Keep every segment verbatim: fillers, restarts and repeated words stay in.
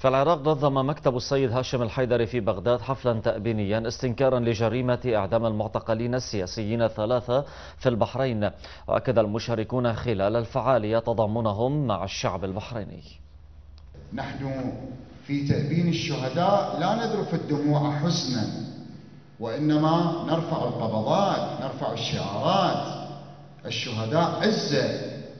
في العراق نظم مكتب السيد هاشم الحيدري في بغداد حفلا تأبينيا استنكارا لجريمة إعدام المعتقلين السياسيين الثلاثة في البحرين. وأكد المشاركون خلال الفعالية تضامنهم مع الشعب البحريني. نحن في تأبين الشهداء لا نذرف الدموع حزنا، وإنما نرفع القبضات، نرفع الشعارات. الشهداء عزة،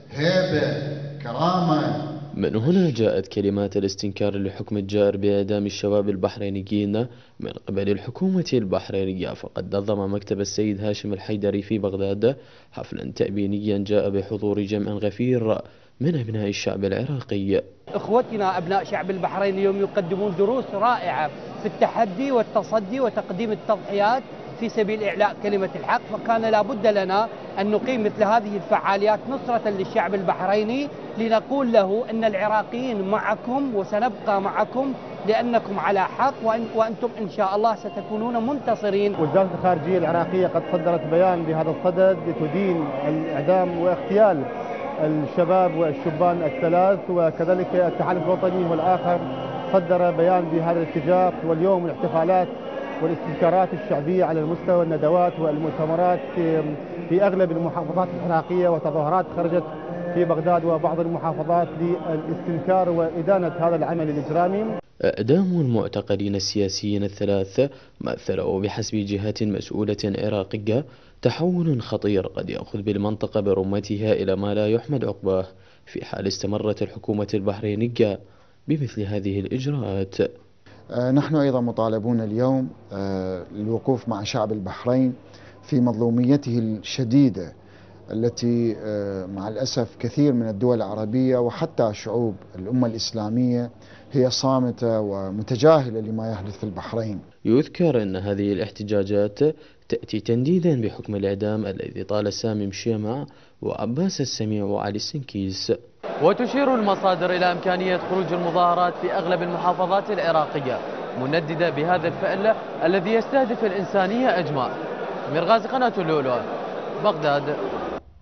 هيبة، كرامة. من هنا جاءت كلمات الاستنكار لحكم الجائر بإعدام الشباب البحرينيين من قبل الحكومة البحرينية. فقد نظم مكتب السيد هاشم الحيدري في بغداد حفلا تأبينيا جاء بحضور جمع غفير من أبناء الشعب العراقي. إخوتنا أبناء شعب البحرين اليوم يقدمون دروس رائعة في التحدي والتصدي وتقديم التضحيات في سبيل إعلاء كلمة الحق، فكان لابد لنا أن نقيم مثل هذه الفعاليات نصرة للشعب البحريني، لنقول له أن العراقيين معكم وسنبقى معكم لأنكم على حق، وأنتم إن شاء الله ستكونون منتصرين. وزارة الخارجية العراقية قد صدرت بيان بهذا الصدد لتدين الإعدام واغتيال الشباب والشبان الثلاث، وكذلك التحالف الوطني والآخر صدر بيان بهذا الاتجاه. واليوم الاحتفالات والاستنكارات الشعبية على المستوى الندوات والمؤتمرات في أغلب المحافظات العراقية، وتظاهرات خرجت في بغداد وبعض المحافظات للاستنكار وإدانة هذا العمل الإجرامي. إعدام المعتقلين السياسيين الثلاث مثلوا بحسب جهات مسؤولة عراقية تحول خطير قد يأخذ بالمنطقة برمتها إلى ما لا يحمد عقباه في حال استمرت الحكومة البحرينية بمثل هذه الإجراءات. نحن أيضا مطالبون اليوم للوقوف مع شعب البحرين في مظلوميته الشديدة التي مع الأسف كثير من الدول العربية وحتى شعوب الأمة الإسلامية هي صامتة ومتجاهلة لما يحدث في البحرين. يذكر أن هذه الاحتجاجات تأتي تنديدا بحكم الإعدام الذي طال سامي مشيمع وعباس السميع وعلي السنكيس. وتشير المصادر إلى إمكانية خروج المظاهرات في أغلب المحافظات العراقية منددة بهذا الفعل الذي يستهدف الإنسانية أجمع. من غازي قناة اللؤلؤة، بغداد.